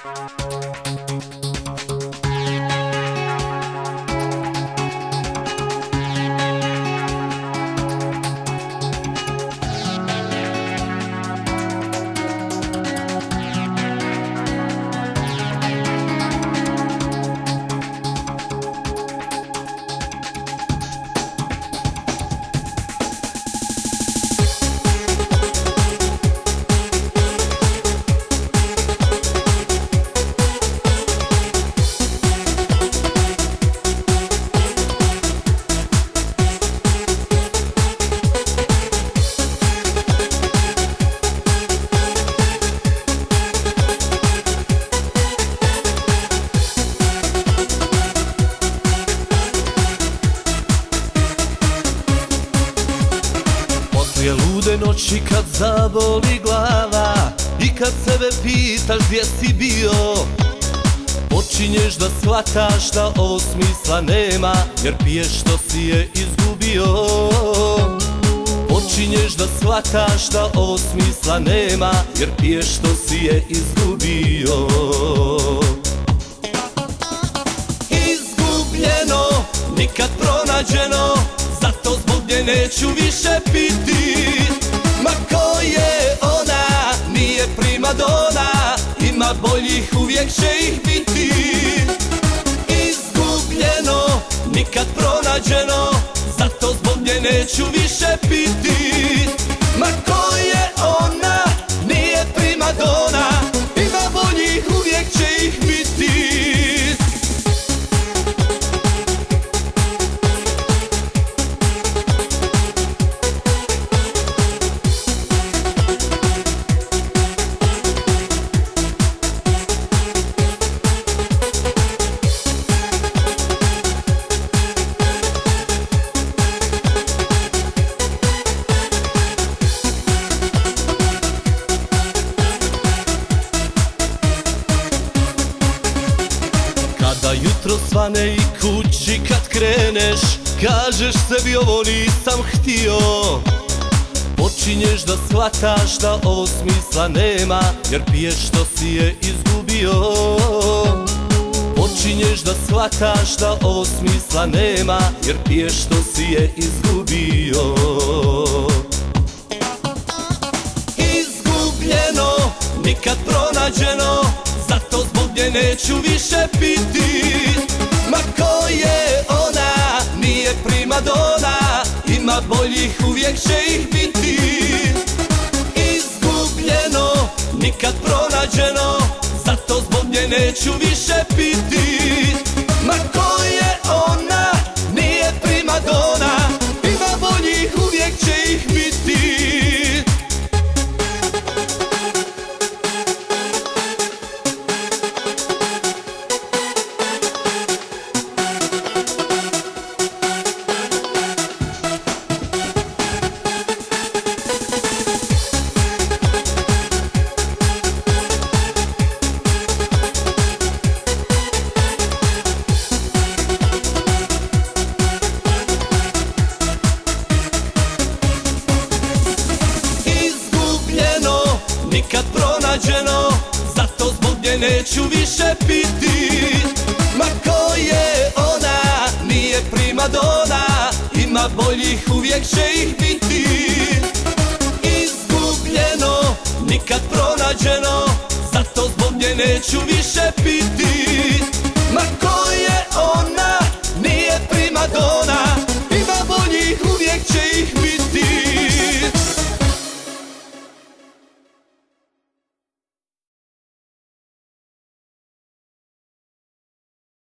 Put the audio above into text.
Poslije lude noći kad zaboli glava i kad sebe pitaš gdje si bio, počinješ da shvataš da ovo smisla nema, jer piješ što si je izgubio. Počinješ da shvataš da ovo smisla nema, jer piješ što si je izgubio. Izgubljeno, nikad pronađeno, zato zbog nje neću više piti. Ma ko je ona, nije primadona, ima boljih, uvijek će ih biti. Izgubljeno, nikad pronađeno, zato zbog nje neću više piti. Ma ko je ona, nije primadona, ima boljih, uvijek će ih biti. Kada jutro svane i kući kad kreneš, kažeš sebi ovo nisam htio. Počinješ da shvataš da ovo smisla nema, jer piješ što si je izgubio. Počinješ da shvataš da ovo smisla nema, jer piješ što si je izgubio. Izgubljeno, nikad pronađeno, zato zbog nje neću više piti. Ma ko je ona, nije primadona, ima boljih, uvijek će ih biti. Izgubljeno, nikad pronađeno, zato zbog nje neću više piti. Ma ko je ona, nije primadona, ima boljih, uvijek će ih biti. Nikad pronađeno, zato zbog nje neću više piti. Ma ko je ona, nije primadona, ima boljih, uvijek će ih biti. Izgubljeno, nikad pronađeno, zato zbog nje neću više piti.